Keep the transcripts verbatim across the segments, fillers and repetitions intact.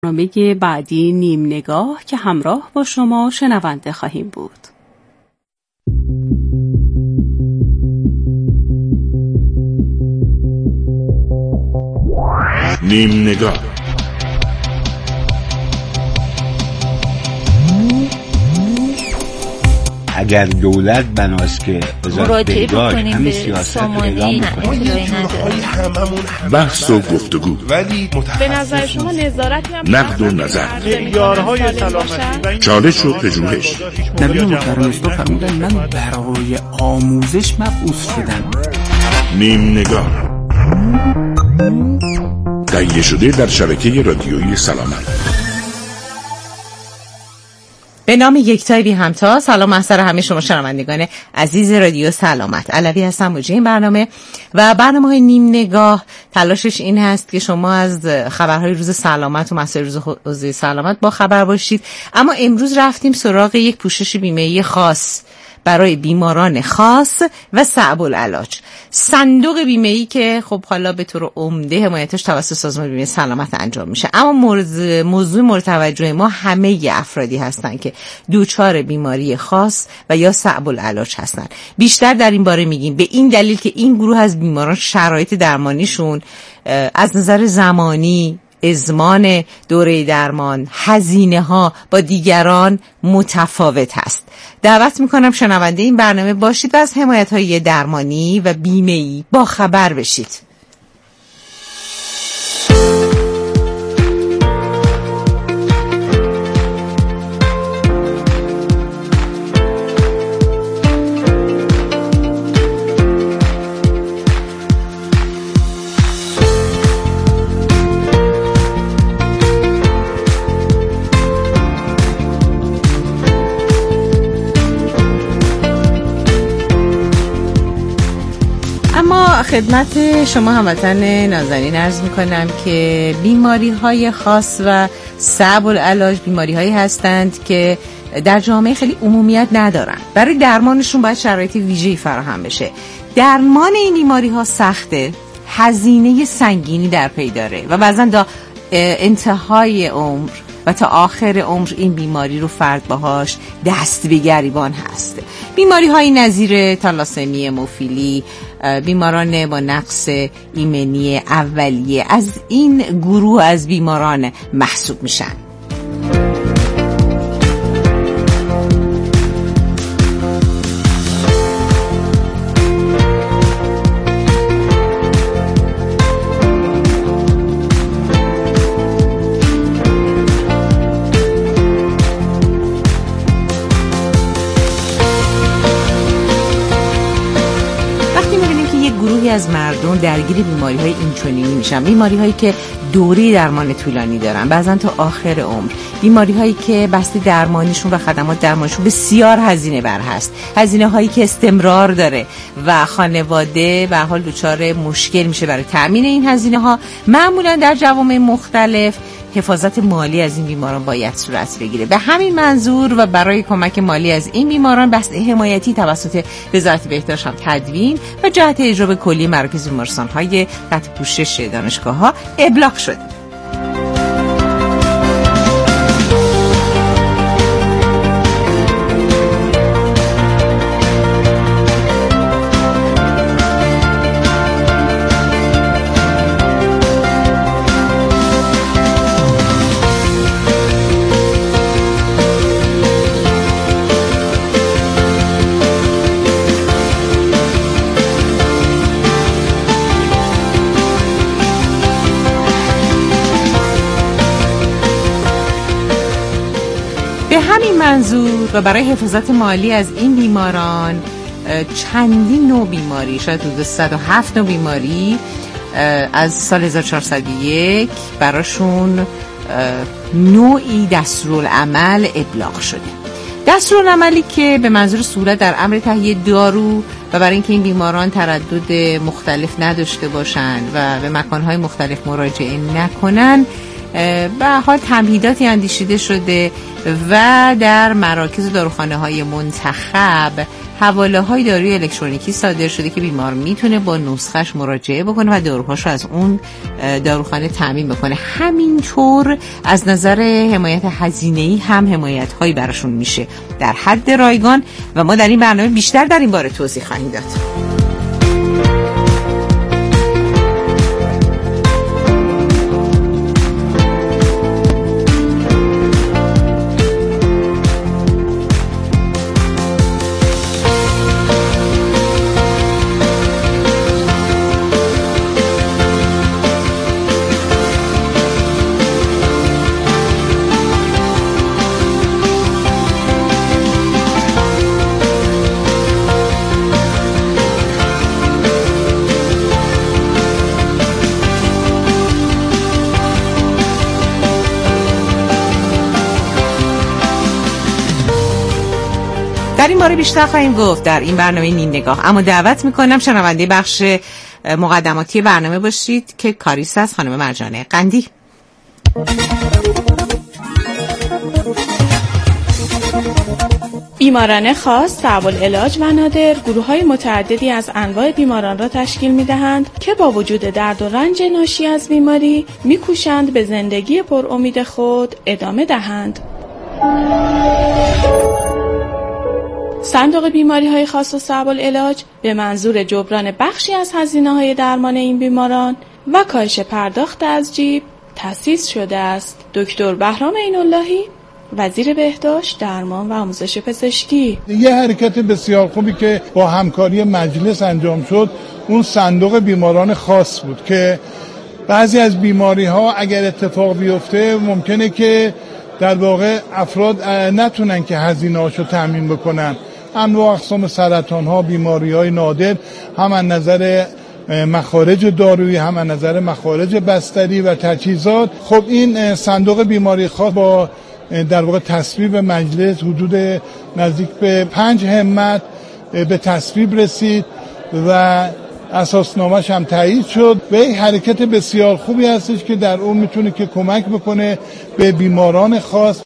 برنامه بعدی نیم نگاه که همراه با شما شنونده خواهیم بود. نیم نگاه. اگر دولت بناست که وزارت بهداشت همین سیاست اعلام بحث و گفتگو، ولی به نظر شما نظارتی هم نقد و نظر، معیارهای سلامتی و چالش و پژوهش. نبی محترم اسلام فرمودن من برای آموزش مبعوث شدم. نیم نگاه تهیه شده در شبکه رادیویی سلامت. به نام یکتای بی همتا. سلام محضر همه شما شنوندگان عزیز رادیو سلامت. علوی هستم مجری این برنامه و برنامه های نیم نگاه تلاشش این هست که شما از خبرهای روز سلامت و مسائل روز حوزه سلامت با خبر باشید. اما امروز رفتیم سراغ یک پوشش بیمه‌ای خاص برای بیماران خاص و صعب العلاج. صندوق بیمه‌ای که خب حالا به طور عمده حمایتش توسط سازمان بیمه سلامت انجام میشه، اما مورد موضوع مورد توجه ما همه افرادی هستن که دچار بیماری خاص و یا صعب العلاج هستن. بیشتر در این باره میگیم به این دلیل که این گروه از بیماران شرایط درمانیشون از نظر زمانی، ازمان دوره درمان، هزینه ها با دیگران متفاوت هست. دعوت میکنم شنونده این برنامه باشید و از حمایت های درمانی و بیمه‌ای با خبر بشید. خدمت شما هموطن نازنین عرض میکنم که بیماری های خاص و صعب العلاج بیماری هایی هستند که در جامعه خیلی عمومیت ندارن. برای درمانشون باید شرایط ویژه‌ای فراهم بشه. درمان این بیماری ها سخته، هزینه سنگینی در پی داره و بعضا تا انتهای عمر و تا آخر عمر این بیماری رو فرد باهاش دست به گریبان هست. بیماری های نظیر تالاسمی، هموفیلی، بیماران با نقص ایمنی اولیه از این گروه از بیماران محسوب میشن. از مردم درگیر بیماری های اینچنینی میشن، بیماری هایی که دوره درمان طولانی دارن، بعضن تا آخر عمر، بیماری هایی که بسته درمانیشون و خدمات درمانیشون بسیار هزینه بر هست، هزینه هایی که استمرار داره و خانواده به حال دچار مشکل میشه برای تامین این هزینه ها. معمولا در جوامع مختلف حفاظت مالی از این بیماران باید صورت بگیره. به همین منظور و برای کمک مالی از این بیماران بسته حمایتی توسط وزارت بهداشت هم تدوین و جهت اجرا به کلی مراکز بیمارستان‌های تحت پوشش دانشگاه‌ها ابلاغ شده. همین منظور و برای حفاظت مالی از این بیماران چندین نوع بیماری، شاید حدود صد و هفت نوع بیماری از سال هزار و چهارصد و یک براشون نوعی دستورالعمل ابلاغ شده. دستورالعملی که به منظور صورت در امر تهیه دارو و برای اینکه این بیماران تردد مختلف نداشته باشند و به مکانهای مختلف مراجعه نکنن، به حال تمهیداتی اندیشیده شده و در مراکز داروخانه های منتخب حواله های داروی الکترونیکی صادر شده که بیمار میتونه با نسخش مراجعه بکنه و داروهاشو از اون داروخانه تامین بکنه. همینطور از نظر حمایت هزینه‌ای هم حمایت هایی براشون میشه در حد رایگان و ما در این برنامه بیشتر در این باره توضیح خواهیم داد. در این باره بیشتر خواهیم گفت در این برنامه نیم نگاه، اما دعوت میکنم شنونده بخش مقدماتی برنامه باشید که کاریست از خانم مرجانه قندی. بیماران خاص، صعب العلاج و نادر گروه‌های متعددی از انواع بیماران را تشکیل می‌دهند که با وجود درد و رنج ناشی از بیماری می‌کوشند به زندگی پر امید خود ادامه دهند. صندوق بیماری‌های خاص و صعب العلاج به منظور جبران بخشی از هزینه‌های درمان این بیماران و کاهش پرداخت از جیب تأسیس شده است. دکتر بهرام عین‌اللهی، وزیر بهداشت، درمان و آموزش پزشکی. یه حرکت بسیار خوبی که با همکاری مجلس انجام شد اون صندوق بیماران خاص بود که بعضی از بیماری‌ها اگر اتفاق بیفته ممکنه که در واقع افراد نتونن که هزینه‌هاشو تامین بکنن. انواع اقسام سرطان‌ها، بیماری‌های نادر، هم از نظر مخارج دارویی هم از نظر مخارج بستری و تجهیزات. خب این صندوق بیماری خاص با در واقع تصویب مجلس حدود نزدیک به پنج همت به تصویب رسید و اساسنامه‌اش هم تایید شد و یک حرکت بسیار خوبی هستش که در اون میتونه که کمک بکنه به بیماران خاص.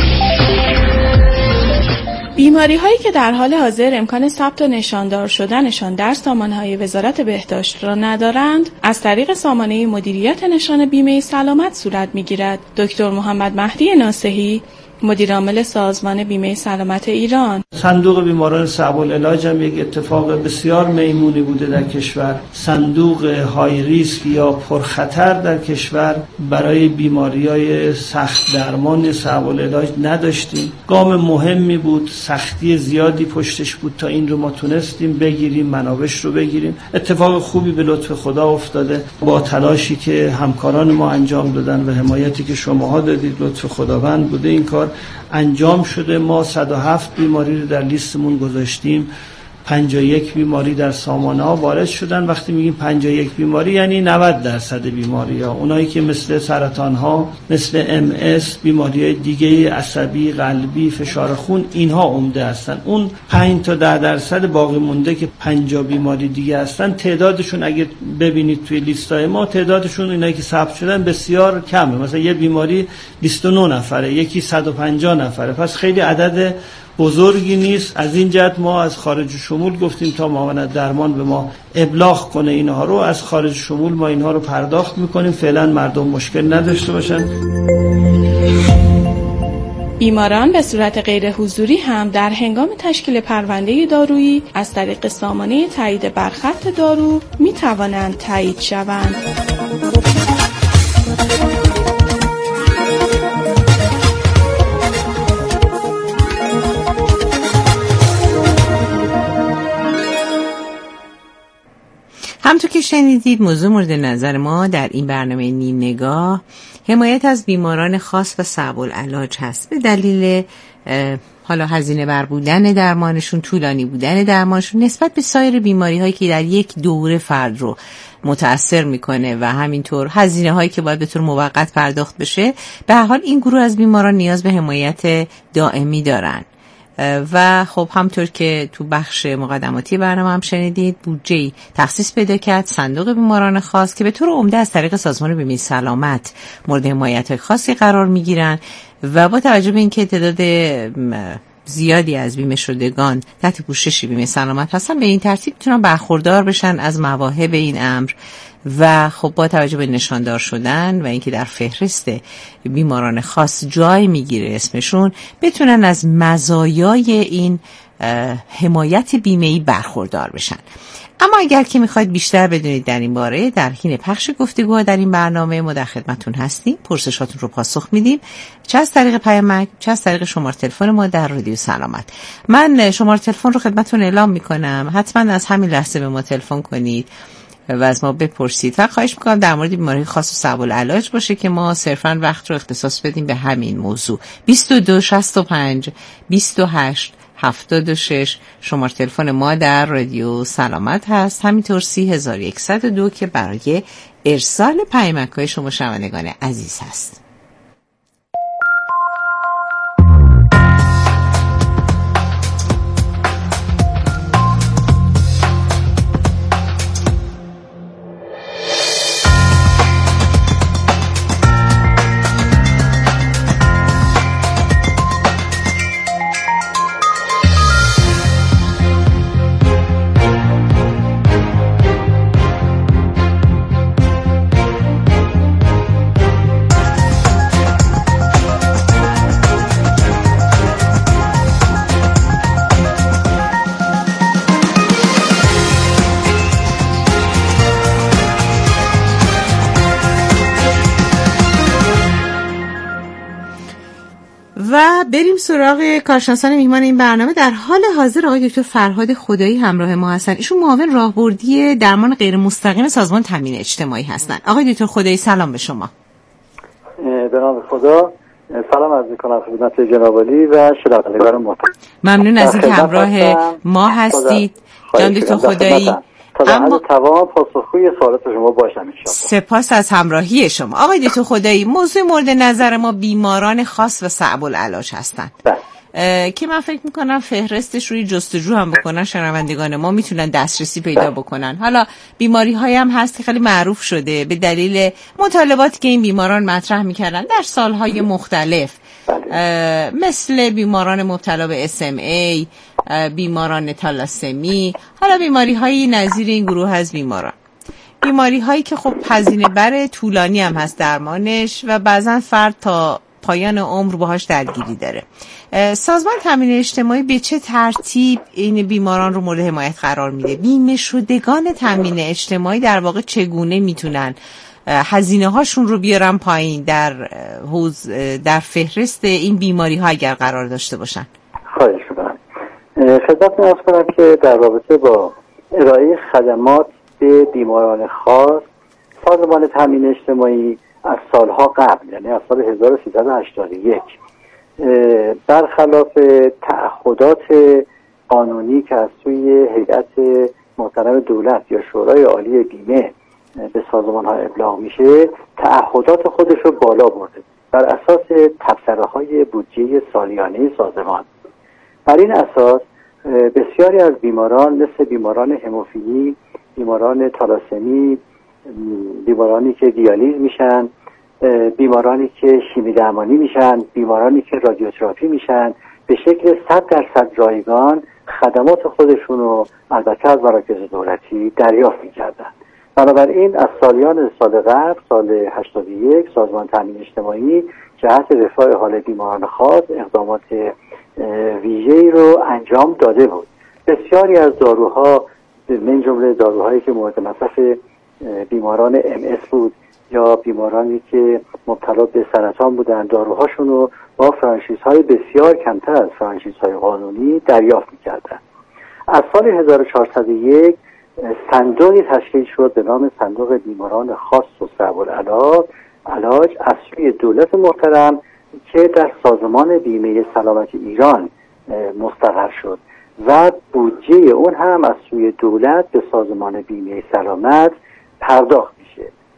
بیماری هایی که در حال حاضر امکان ثبت و نشاندار شدنشان در سامانه‌های وزارت بهداشت را ندارند، از طریق سامانه مدیریت نشان بیمه سلامت صورت می‌گیرد. دکتر محمد مهدی ناصحی، مدیر عامل سازمان بیمه سلامت ایران: صندوق بیماران صعب العلاج هم یک اتفاق بسیار میمونی بوده در کشور. صندوق های ریسک یا پرخطر در کشور برای بیماری‌های سخت درمان صعب العلاج نداشتیم. گام مهمی بود، سختی زیادی پشتش بود تا این رو ما تونستیم بگیریم، منابعش رو بگیریم. اتفاق خوبی به لطف خدا افتاده با تلاشی که همکاران ما انجام دادن و حمایتی که شماها دادید، لطف خداوند بوده این کار انجام شده. ما صد و هفت بیماری رو در لیستمون گذاشتیم، پنجاه و یک بیماری در سامانه ها وارد شدن. وقتی میگیم پنجاه و یک بیماری یعنی نود درصد بیماری ها، اونایی که مثل سرطان ها، مثل ام اس، بیماری های دیگه عصبی، قلبی، فشار خون، اینها عمده هستن. اون پنج تا ده درصد باقی مونده که پنجاه بیماری دیگه هستن، تعدادشون اگه ببینید توی لیستای ما، تعدادشون اینایی که ثبت شدن بسیار کمه. مثلا یه بیماری بیست و نه نفره، یکی صد و پنجاه نفره، پس خیلی عدد بزرگی نیست. از این جهت ما از خارج شمول گفتیم تا معاونت درمان به ما ابلاغ کنه اینها رو، از خارج شمول ما اینها رو پرداخت میکنیم، فعلا مردم مشکل نداشته باشن. بیماران به صورت غیر حضوری هم در هنگام تشکیل پرونده دارویی از طریق سامانه تایید برخط دارو می توانند تایید شوند. همونطور که شنیدید موضوع مورد نظر ما در این برنامه نیم نگاه حمایت از بیماران خاص و صعب العلاج هست. به دلیل حالا هزینه بر بودن درمانشون، طولانی بودن درمانشون نسبت به سایر بیماری هایی که در یک دوره فرد رو متأثر میکنه و همینطور هزینه هایی که باید به طور موقت پرداخت بشه، به هر حال این گروه از بیماران نیاز به حمایت دائمی دارن و خب همطور که تو بخش مقدماتی برنامه هم شنیدید، بودجه‌ای تخصیص پیدا کرد صندوق بیماران خاص که به طور عمده از طریق سازمان بیمه سلامت مورد حمایت خاصی قرار میگیرن و با توجه به اینکه تعداد زیادی از بیمه شدگان تحت پوشش بیمه سلامت هستن، به این ترتیب میتونن برخوردار بشن از مواهب این امر و خب با توجه به نشاندار شدن و اینکه در فهرست بیماران خاص جای میگیره اسمشون، بتونن از مزایای این حمایت بیمه‌ای برخوردار بشن. اما اگر که میخواید بیشتر بدونید در این باره، در حین پخش گفتگوها در این برنامه ما در خدمتتون هستیم، پرسشاتون رو پاسخ میدیم، چه از طریق پیامک چه از طریق شماره تلفن ما در رادیو سلامت. من شماره تلفن رو خدمتتون اعلام میکنم، حتما از همین لحظه به ما تلفن کنید و از ما بپرسید. و خواهش میکنم در مورد بیماری خاص و صعب العلاج باشه که ما صرفا وقت رو اختصاص بدیم به همین موضوع. بیست و دو شصت و پنج بیست و هشت هفتاد و شش شماره تلفن ما در رادیو سلامت هست، همینطور سی هزار و صد و دو که برای ارسال پیامک‌های شما شنوندگان عزیز هست. و بریم سراغ کارشناسان میهمان این برنامه. در حال حاضر آقای دکتر فرهاد خدایی همراه ما هستن. ایشون معاون راهبردی درمان غیر مستقیم سازمان تامین اجتماعی هستن. آقای دکتر خدایی سلام به شما. به نام خدا سلام عرض می‌کنم خدمت جناب عالی و شنوندگان محترم. ممنون از اینکه همراه ما هستید جان دکتر خدایی. اما توان پاسخگوی سوالات شما باشم ان شاء الله. سپاس از همراهی شما. آقای دکتر خدایی، موضوع مورد نظر ما بیماران خاص و صعب العلاج هستند که من فکر میکنم فهرستش روی جستجو هم بکنن شنوندگان ما میتونن دسترسی پیدا بکنن. حالا بیماری هایی هم هست که خیلی معروف شده به دلیل مطالباتی که این بیماران مطرح میکردن در سالهای مختلف، مثل بیماران مبتلا به اس ام ای، بیماران تالاسمی، حالا بیماری هایی نظیر این گروه از بیماران، بیماری هایی که خب هزینه بر طولانی هم هست درمانش و بعضا فرد تا پایان عمر باهاش درگیری داره. سازمان تامین اجتماعی به چه ترتیب این بیماران رو مورد حمایت قرار میده؟ بیمه شدگان تامین اجتماعی در واقع چگونه میتونن هزینه هاشون رو بیارن پایین در حوز در فهرست این بیماری ها اگر قرار داشته باشن؟ خواهش می‌کنم. خدمتتون عرض کنم که در رابطه با ارائه خدمات به بیماران خاص، سازمان تامین اجتماعی از سالها قبل، یعنی از سال هزار و سیصد و هشتاد و یک، برخلاف تعهدات قانونی که از سوی هیئت محترم دولت یا شورای عالی بیمه به سازمان ها ابلاغ میشه، تعهدات خودش رو بالا برده بر اساس تبصره های بودجه سالیانه سازمان. بر این اساس بسیاری از بیماران مثل بیماران هموفیلی، بیماران تالاسمی، بیمارانی که دیالیز میشن، بیمارانی که شیمی درمانی میشن، بیمارانی که رادیوتراپی میشن، به شکل صد درصد رایگان خدمات خودشون رو البته از مراکز دولتی دریافت میکردن. بنابراین از سالیان سال قبل، سال هشتاد و یک، سازمان تامین اجتماعی جهت رفاه حال بیماران خاص اقدامات ویژه‌ای رو انجام داده بود. بسیاری از داروها، من جمله داروهایی که مورد مصرف بیماران ام اس بود یا بیمارانی که مبتلا به سرطان بودن، داروهاشون رو با فرانچیزهای بسیار کمتر از فرانچیزهای قانونی دریافت می‌کردن. از سال هزار و چهارصد و یک صندوقی تشکیل شد به نام صندوق بیماران خاص و صعب العلاج علاج از سوی دولت محترم که در سازمان بیمه سلامت ایران مستقر شد و بودجه اون هم از سوی دولت به سازمان بیمه سلامت پرداخت میشه.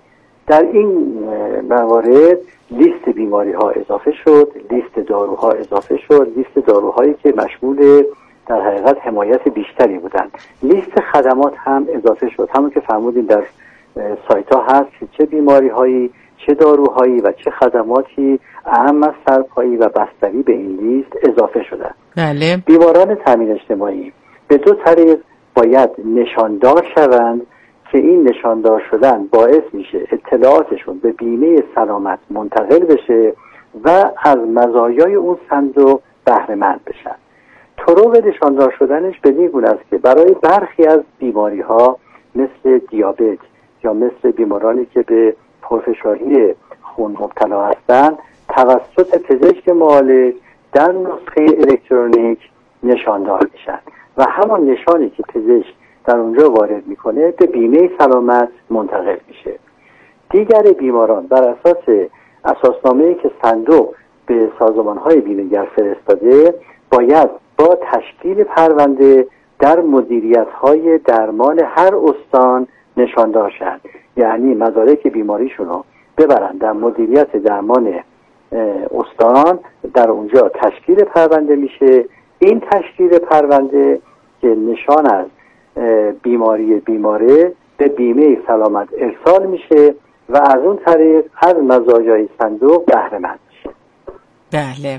در این موارد لیست بیماری ها اضافه شد، لیست داروها اضافه شد، لیست داروهایی که مشمول در حقیقت حمایت بیشتری بودن. لیست خدمات هم اضافه شد، همون که فرمودین در سایت ها هست که چه بیماری هایی، چه داروهایی و چه خدماتی اهم از سرپایی و بستری به این لیست اضافه شدن. بله. بیماران تامین اجتماعی به دو طریق باید نشاندار شوند که این نشاندار شدن باعث میشه اطلاعاتشون به بیمه سلامت منتقل بشه و از مزایای اون صندوق بهره مند بشن. طرق نشاندار شدنش بدین گونه است که برای برخی از بیماری ها مثل دیابت یا مثل بیمارانی که به پرفشاری خون مبتلا هستند توسط پزشک معالج در نسخه الکترونیک نشاندار میشن و همان نشانی که پزشک در اونجا وارد میکنه به بیمه سلامت منتقل میشه. دیگر بیماران بر اساس اساسنامه‌ای که صندوق به سازمان‌های بیمه‌گر فرستاده باید با تشکیل پرونده در مدیریت‌های درمان هر استان نشاندار شن، یعنی مدارک بیماریشون رو ببرن در مدیریت درمان استان، در اونجا تشکیل پرونده میشه. این تشکیل پرونده که نشان از بیماری بیماره به بیمه سلامت ارسال میشه و از اون طریق از مزایای صندوق بهره مند میشه. بله.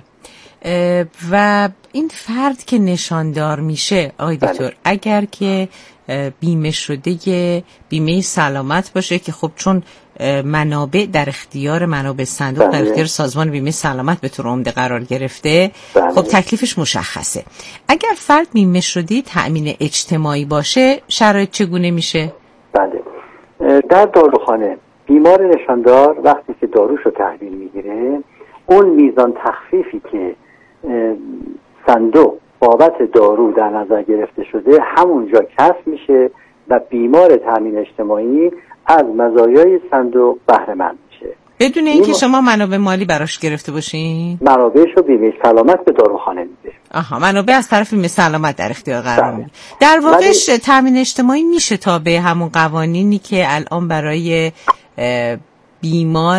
و این فرد که نشاندار میشه آقای دکتر، اگر که بیمه شده بیمه سلامت باشه که خب چون منابع در اختیار منابع صندوق در اختیار سازمان بیمه سلامت به طور عمده قرار گرفته، بله. خب تکلیفش مشخصه. اگر فرد بیمه شده تأمین اجتماعی باشه شرایط چگونه میشه؟ بله. در داروخانه بیمار نشاندار وقتی که داروشو تحویل میگیره، اون میزان تخفیفی که صندوق بابت دارو در نظر گرفته شده همونجا کسب میشه و بیمار تامین اجتماعی از مزایای صندوق بهره مند میشه بدون اینکه شما منابع مالی براش گرفته باشین. منابعشو بیمه سلامت به داروخانه میده. آها، منابع از طرف بیمه سلامت در اختیار قرار میده. در واقع تامین اجتماعی میشه تا به همون قوانینی که الان برای بیمار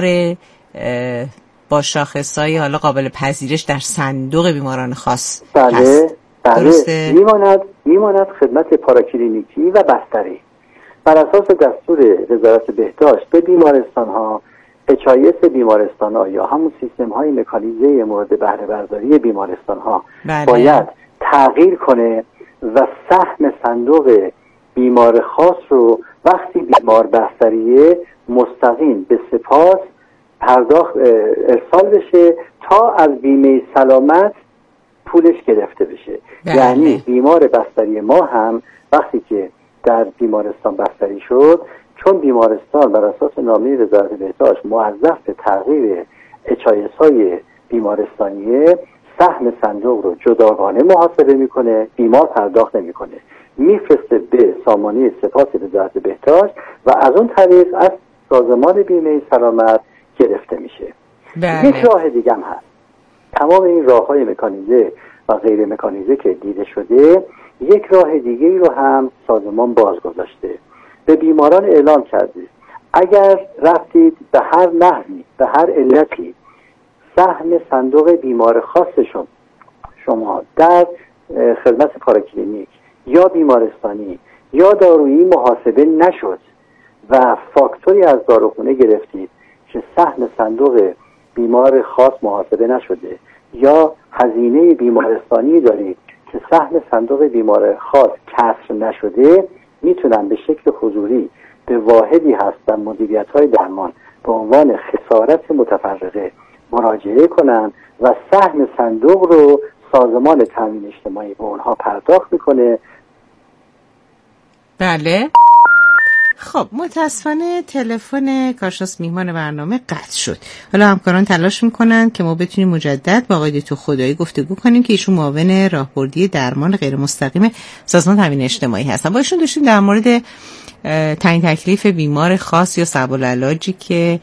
با شاخصهای حالا قابل پذیرش در صندوق بیماران خاص بله هست. بله میماند میماند خدمت پاراکلینیکی و بستری. بر اساس دستور وزارت بهداشت به بیمارستان ها اچ آی اس بیمارستان ها یا همون سیستم های مکانیزه مورد بهره برداری بیمارستان ها بله. باید تغییر کنه و سهم صندوق بیمار خاص رو وقتی بیمار بستریه مستقیم به سپاس پرداخت ارسال بشه تا از بیمه سلامت پولش گرفته بشه. بله. یعنی بیمار بستری ما هم وقتی که در بیمارستان بستری شد، چون بیمارستان بر اساس نامه وزارت بهداشت موظف به تغییر اچ آی اس های بیمارستانیه، سهم صندوق رو جداگانه محاسبه میکنه، بیمار پرداخت نمیکنه، میفرسته به سامانه سپاس وزارت بهداشت و از اون طریق از سازمان بیمه سلامت گرفته میشه. بله. یک راه دیگه هم هست. تمام این راه‌های مکانیزه و غیر مکانیزه که دیده شده، یک راه دیگه ای رو هم سازمان باز گذاشته. به بیماران اعلام کرده اگر رفتید به هر نحوی به هر علتی سهم صندوق بیمار خاصشون شما در خدمت پاراکلینیک یا بیمارستانی یا دارویی محاسبه نشد و فاکتوری از داروخونه گرفتید که سهم صندوق بیمار خاص محاسبه نشده یا هزینه بیمارستانی دارید که سهم صندوق بیمار خاص کسر نشده، میتونن به شکل حضوری به واحدی هست در مدیریت‌های درمان به عنوان خسارت متفرقه مراجعه کنن و سهم صندوق رو سازمان تامین اجتماعی به اونها پرداخت میکنه. بله. خب متاسفانه تلفن کارشناس میهمان برنامه قطع شد. حالا همکاران تلاش میکنن که ما بتونیم مجدد با آقای دکتر خدایی گفتگو کنیم که ایشون معاون راهبردی درمان غیر مستقیم سازمان تامین اجتماعی هستن. با ایشون داشتیم در مورد تعیین تکلیف بیمار خاص یا صعب العلاجی که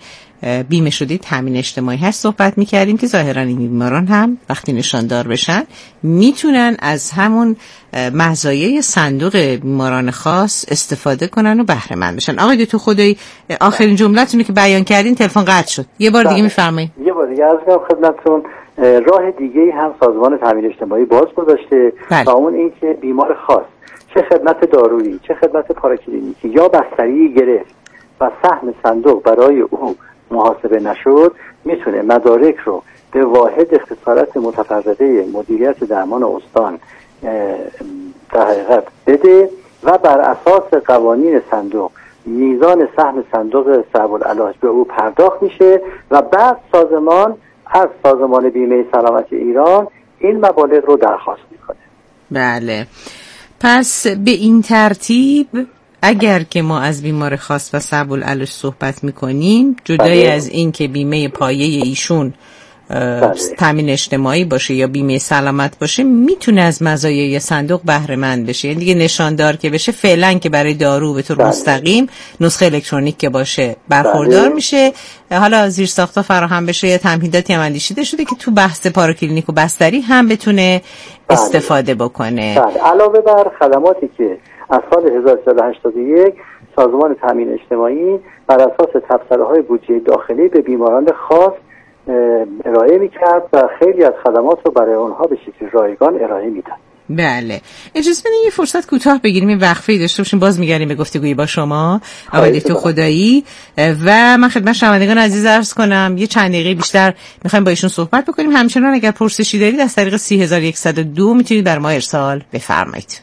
بیمه شده تامین اجتماعی هست صحبت می‌کردیم که ظاهراً این بیماران هم وقتی نشاندار بشن میتونن از همون مزایای صندوق بیماران خاص استفاده کنن و بهره مند بشن. آقای دکتر خدایی آخرین جمله‌تون که بیان کردین تلفن قطع شد. یه بار دیگه می‌فرمایید. یه بار دیگه عرض کنم خدمتتون راه دیگه‌ای هم سازمان تامین اجتماعی باز گذاشته و اون این که بیمار خاص چه خدمت دارویی، چه خدمت پاراکلینیکی یا بستری گرفت و سهم صندوق برای او محاسبه نشد، میتونه مدارک رو به واحد خسارت متفرقه مدیریت درمان استان در حقیقت بده و بر اساس قوانین صندوق میزان سهم صندوق صعب العلاج به او پرداخت میشه و بعد سازمان از سازمان بیمه سلامت ایران این مبالغ رو درخواست میکنه. بله، پس به این ترتیب اگر که ما از بیمار خاص و صعب العلاج صحبت میکنیم، جدای از این که بیمه پایه ایشون تامین اجتماعی باشه یا بیمه سلامت باشه، میتونه از مزایای صندوق بهره مند بشه. یعنی دیگه نشاندار که بشه فعلا که برای دارو به طور مستقیم نسخه الکترونیک که باشه برخوردار میشه. حالا زیر ساختا فراهم بشه یا تمهیداتی هم اندیشیده شده که تو بحث پاراکلینیک و بستری هم بتونه استفاده بکنه. بله. علاوه بر خدماتی که از سال هزار و سیصد و هشتاد و یک سازمان تامین اجتماعی بر اساس تبصره‌های بودجه داخلی به بیماران خاص ارائه میکرد و خیلی از خدمات رو برای اونها به شکل رایگان ارائه میدن. بله، اجازه بدین یه فرصت کوتاه بگیریم، این وقفه‌ای داشته باشیم، باز میگردیم به گفتگویی با شما آقای دکتر خدایی. و من خدمت شنوندگان عزیز عرض کنم یه چند دقیقه بیشتر میخوایم با ایشون صحبت بکنیم. همچنان اگر پرسشی دارید از طریق سی هزار و صد و دو میتونید بر ما ارسال بفرمایید.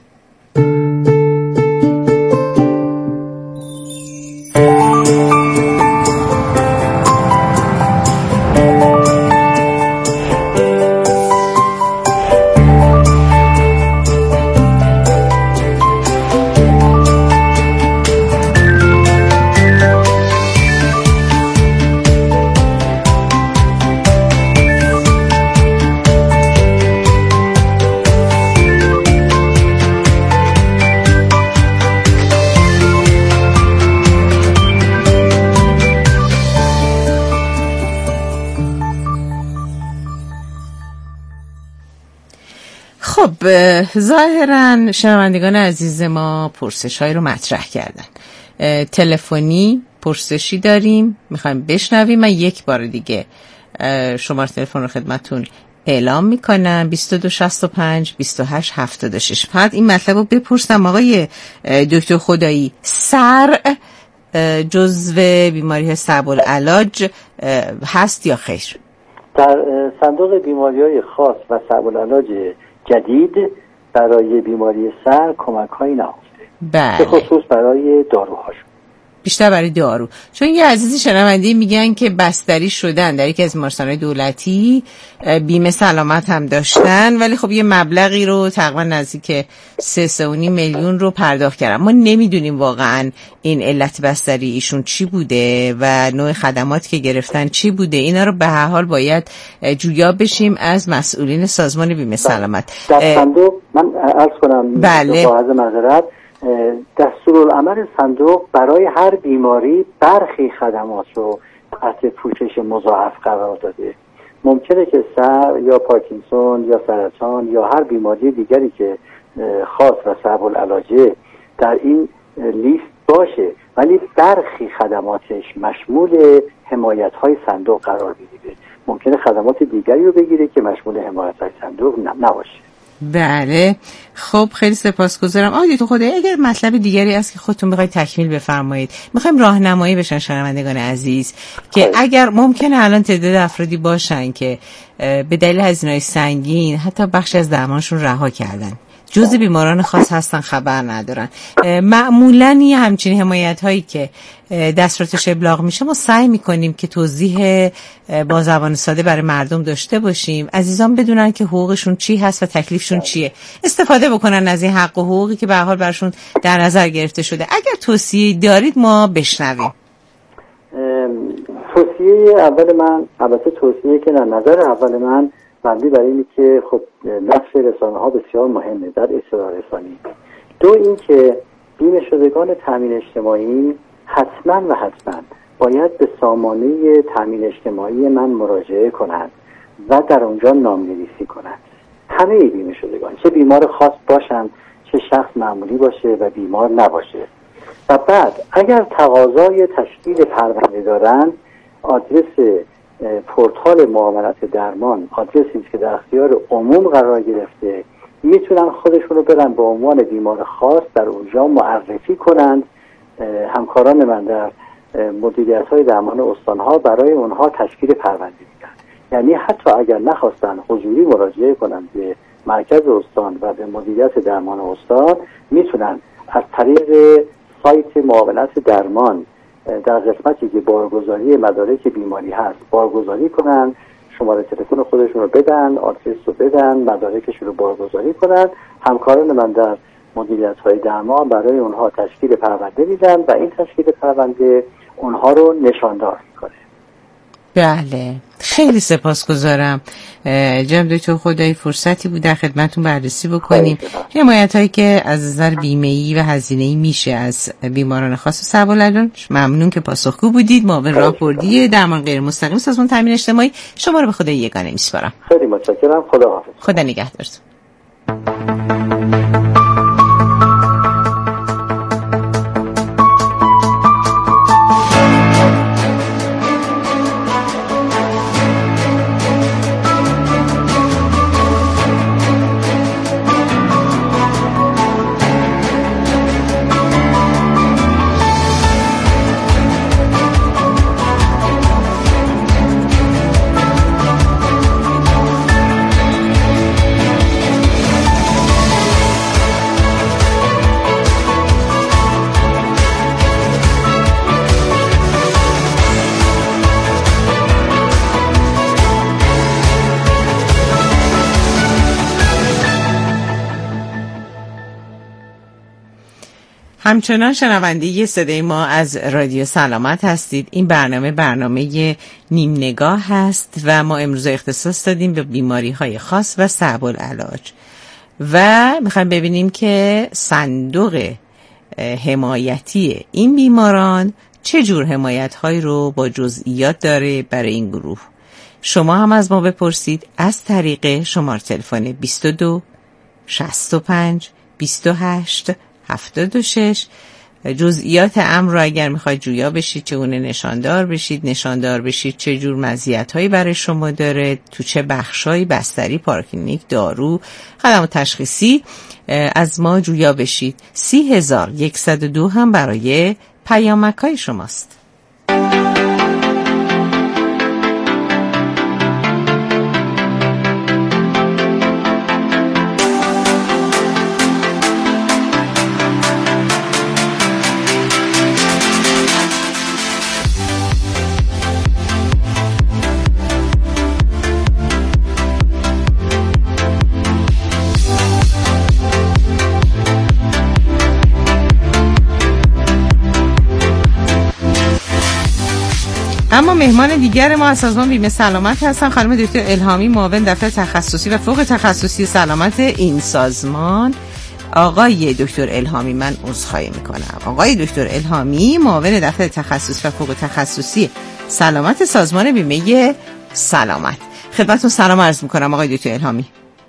خب ظاهراً شنوندگان عزیز ما پرسش‌هایی رو مطرح کردن. تلفنی پرسشی داریم میخوایم بشنویم. من یک بار دیگه شماره تلفن رو خدمتتون اعلام میکنم بیست و دو شصت و پنج بیست و هشت هفتاد و شش. فقط این مطلب رو بپرسم آقای دکتر خدایی، سر جزو بیماری صعب العلاج هست یا خیر؟ در صندوق بیماری‌های خاص و صعب العلاج جدید برای بیماری سر کمک هایی نهفته، بله، به خصوص برای داروهاشون، بیشتر برای دارو. چون یه عزیزی شنونده میگن که بستری شدن در یکی از بیمارستان‌های دولتی، بیمه سلامت هم داشتن ولی خب یه مبلغی رو تقریبا نزدیک سه سه و نیم میلیون رو پرداخت کردن. ما نمیدونیم واقعا این علت بستری ایشون چی بوده و نوع خدماتی که گرفتن چی بوده. اینا رو به هر حال باید جویا بشیم از مسئولین سازمان بیمه سلامت. در صندوق من عرض کنم بله، با عرض معذرت، دستورالعمل صندوق برای هر بیماری برخی خدمات رو تحت پوشش مضاعف قرار داده. ممکنه که سر یا پارکینسون یا سرطان یا هر بیماری دیگری که خاص و صعب العلاجه در این لیست باشه، ولی برخی خدماتش مشمول حمایت‌های صندوق قرار بگیره. ممکنه خدمات دیگری رو بگیره که مشمول حمایت‌های صندوق نباشه. بله، خب خیلی سپاسگزارم. آقای دکتر خدایی، اگر مطلب دیگری است که خودتون بخواید تکمیل بفرمایید، میخوایم راهنمایی بشن شنوندگان عزیز که اگر ممکنه الان تعداد افرادی باشن که به دلیل هزینه‌های سنگین حتی بخش از درمانشون رها کردن، جزء بیماران خاص هستن، خبر ندارن. معمولاً یه همچین حمایت هایی که دستوراتش ابلاغ میشه ما سعی میکنیم که توضیح با زبان ساده برای مردم داشته باشیم، عزیزان بدونن که حقوقشون چی هست و تکلیفشون چیه، استفاده بکنن از این حق و حقوقی که به هر حال براشون در نظر گرفته شده. اگر توصیه دارید ما بشنویم. توصیه اول من، البته توصیه که نه، نظر اول من بندی برای اینه که خب نقش رسانه ها بسیار مهمه در اطلاع رسانی. دو این که بیمه شدگان تامین اجتماعی حتما و حتما باید به سامانه تامین اجتماعی من مراجعه کنند و در اونجا نامنویسی کنند. همه بیمه شدگان، چه بیمار خاص باشند چه شخص معمولی باشه و بیمار نباشه. و بعد اگر تقاضای تشکیل پرونده دارند، آدرس پورتال معاملات درمان آدرسی است که در اختیار عموم قرار گرفته، میتونن خودشون رو برن به عنوان بیمار خاص در اونجا معرفی کنند. همکاران من در مدیریت‌های درمان استان‌ها برای اونها تشکیل پرونده میدن. یعنی حتی اگر نخواستن حضوری مراجعه کنند به مرکز استان و به مدیریت درمان استان، میتونن از طریق سایت معاملات درمان در قسمتی که بارگذاری مدارک بیماری هست بارگذاری کنن، شماره تلفن خودشون رو بدن، آدرس رو بدن، مدارکشون رو بارگذاری کنن. همکاران من در مدیریت‌های درمان برای اونها تشکیل پرونده میدن و این تشکیل پرونده اونها رو نشاندار میکنه. بله، خیلی سپاسگزارم جناب دکتر خدایی. فرصتی بود در خدمتتون بررسی بکنیم حمایت هایی که از نظر بیمه‌ای و هزینه‌ای میشه از بیماران خاص و سربلندان. ممنون که پاسخگو بودید. معاون راهبردی درمان غیر مستقیم سازمان تامین اجتماعی، شما رو به خدای یگانه میسپارم. خیلی متشکرم. خدا حافظ. خدا نگهدارتون. همچنان شنونده صدای ما از رادیو سلامت هستید. این برنامه برنامه نیم نگاه هست و ما امروز اختصاص دادیم به بیماری های خاص و صعب العلاج و میخوایم ببینیم که صندوق حمایتی این بیماران چه جور حمایت هایی رو با جزئیات داره برای این گروه. شما هم از ما بپرسید از طریق شماره تلفن بیست و دو شصت و پنج بیست و هشت هفتاد و شش. جزئیات امر رو اگر میخواید جویا بشید، چگونه نشاندار بشید، نشاندار بشید چه جور مزیت‌هایی برای شما داره، تو چه بخشایی، بستری، پاراکلینیک، دارو، خدمات تشخیصی، از ما جویا بشید. سی هزار یکصد و دو هم برای پیامک‌های شماست. اما مهمان دیگر ما از سازمان بیمه سلامت هستن خانم دکتر الهامی، معاون دفتر تخصصی و فوق تخصصی سلامت این سازمان. آقای دکتر الهامی، من عذرخواهی میکنم، آقای دکتر الهامی معاون دفتر تخصصی و فوق تخصصی سلامت سازمان بیمه سلامت. خدمتتون سلام عرض میکنم آقای دکتر الهامی.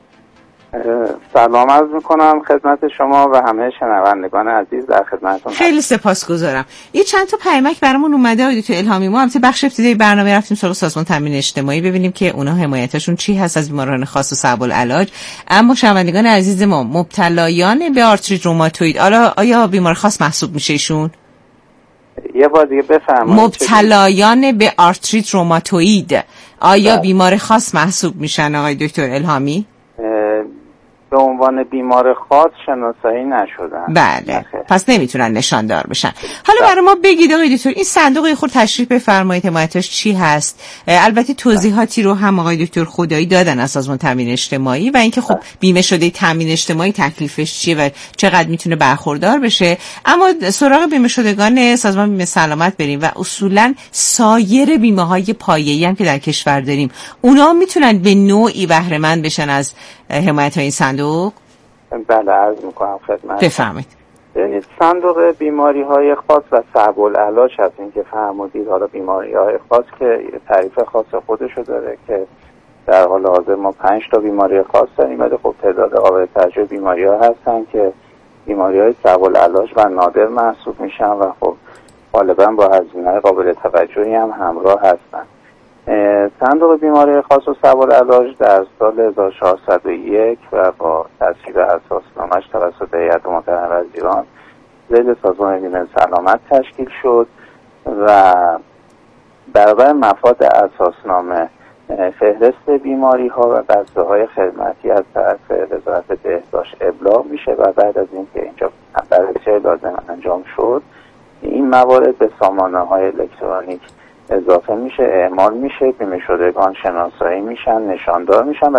سلام عرض میکنم خدمت شما و همه شنوندگان عزیز در خدمتتون. خیلی سپاسگزارم. یه چند تا پیامک برامون اومده آقای دکتر الهامی. ما البته بخش ابتدایی برنامه رفتیم سراغ سازمان تامین اجتماعی ببینیم که اونا حمایتشون چی هست از بیماران خاص و صعب العلاج، اما شنوندگان عزیز ما مبتلایان به آرتریت روماتوئید، حالا آیا بیمار خاص محسوب میشه ایشون؟ یه بار دیگه بفرمایید. مبتلایان به آرتریت روماتوئید آیا بله. بیمار خاص محسوب میشن آقای دکتر الهامی؟ به عنوان بیمار خاص شناسایی نشدن. بله نخیر. پس نمیتونن نشاندار بشن. حالا بله. برای ما بگید آقای دکتر این صندوق خود تشریح بفرمایید، حمایتش چی هست؟ البته توضیحاتی رو هم آقای دکتر خدایی دادن از سازمان تامین اجتماعی و اینکه خب بیمه شده تامین اجتماعی تکلیفش چیه و چقدر میتونه برخوردار بشه. اما سراغ بیمه شدگان سازمان بیمه سلامت بریم و اصولا سایر بیمه های پایه‌ای هم که در کشور داریم اونا میتونن به نوعی بهره مند بشن از حمایت های این صندوق؟ بله عرض میکنم خدمت. بفرمایید. ببینید صندوق بیماری های خاص و صعب العلاج هست این که فرمودید. حالا بیماری های خاص که تعریف خاص خودشو داره که در حال حاضر ما پنج تا بیماری خاص داریم، ولی خب تعداد قابل توجه بیماری ها هستن که بیماری های صعب العلاج و نادر محسوب میشن و خب غالبا با هزینه قابل توجهی هم همراه هستن. صندوق بیماری خاص و صعب العلاج در سال هزار و چهارصد و یک و با تصویب اساسنامه‌اش توسط هیئت محترمه وزیران ذیل سازمان بیمه سلامت تشکیل شد و برابر مفاد اساسنامه فهرست بیماری ها و بسته های خدمتی از طرف وزارت بهداشت ابلاغ میشه و بعد از اینکه اینجا بررسی لازم انجام شد این موارد به سامانه های الکترونیک اضافه میشه، اعمال میشه، بیمه شدگان شناسایی میشن، نشاندار میشن و